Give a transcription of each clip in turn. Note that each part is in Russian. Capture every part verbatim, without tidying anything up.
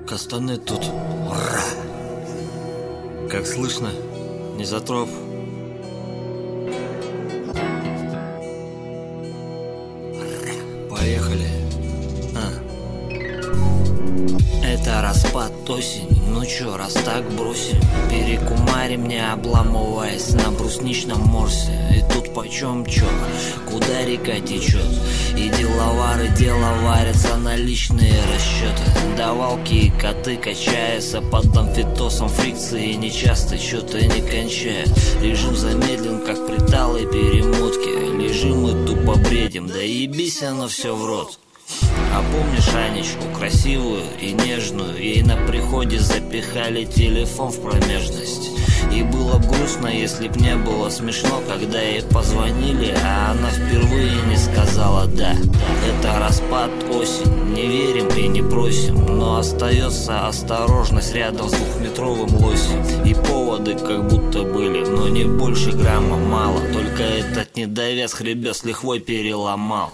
Кастаны тут. Ура! Как слышно, Низотроп. Поехали. А. Это распад осень. Ну чё, раз так бросим, перекумарим, не обламываясь на брусничном морсе. И тут почем чё, куда река течет, и деловары дело варятся на личные расчеты. Давалки и коты, качаются под амфитосом фрикции, нечасто чё-то не кончают. Режим замедлен, как при талой перемотке. Лежим и тупо бредим, да ебись оно все в рот. А помнишь Анечку, красивую и нежную? Ей на приходе запихали телефон в промежность. И было б грустно, если б не было смешно, когда ей позвонили, а она впервые не сказала «да». Это распад осень, не верим и не просим, но остается осторожность рядом с двухметровым лосем. И поводы как будто были, но не больше грамма мало. Только этот недовес хребет с лихвой переломал.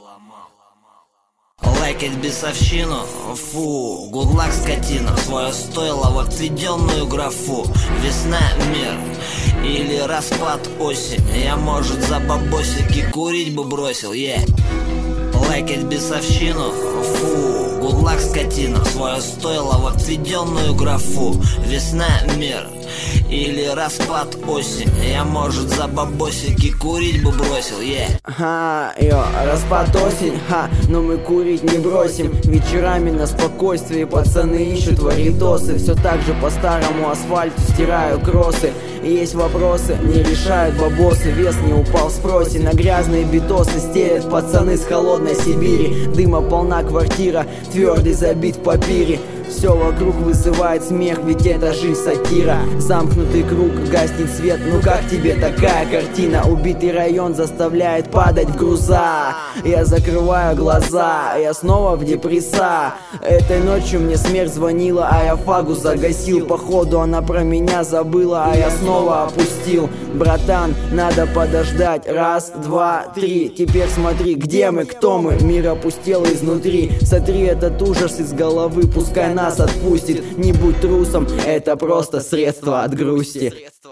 Лайкать бесовщину, фу, гудлак скотина, свое стойло в отведенную графу. Весна мир или распад осень, я, может, за бабосики курить бы бросил, е yeah. Лайкать бесовщину, фу, гудлак скотина, свое стойло в отведенную графу. Весна мир или распад осень, я, может, за бабосики курить бы бросил, е yeah. Ха, йо, распад осень, ха, но мы курить не бросим. Вечерами на спокойствии пацаны ищут варитосы. Все так же по старому асфальту стираю кроссы. И есть вопросы, не решают бабосы. Вес не упал в спросе, на грязные битосы стелят пацаны с холодной Сибири. Дыма полна квартира, твердый забит в папире. Все вокруг вызывает смех, ведь это жизнь сатира. Замкнутый круг, гаснет свет, ну как тебе такая картина? Убитый район заставляет падать в груза. Я закрываю глаза, я снова в депресса. Этой ночью мне смерть звонила, а я фагу загасил. Походу она про меня забыла, а я снова опустил. Братан, надо подождать, раз, два, три. Теперь смотри, где мы, кто мы? Мир опустел изнутри. Сотри этот ужас из головы, пускай нас отпустит. Не будь трусом, это просто средство от грусти.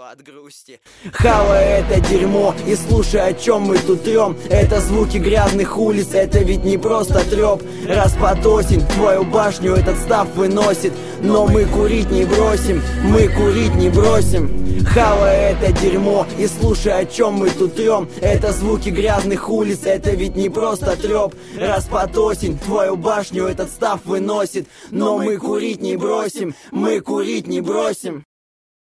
Хавай это дерьмо и слушай, о чем мы тут трем. Это звуки грязных улиц, это ведь не просто треп. Распад осень, твою башню этот став выносит. Но мы курить не бросим, мы курить не бросим. Хавай это дерьмо и слушай, о чем мы тут трем. Это звуки грязных улиц, это ведь не просто треп. Распад осень, твою башню этот став выносит. Но мы курить не бросим, мы курить не бросим.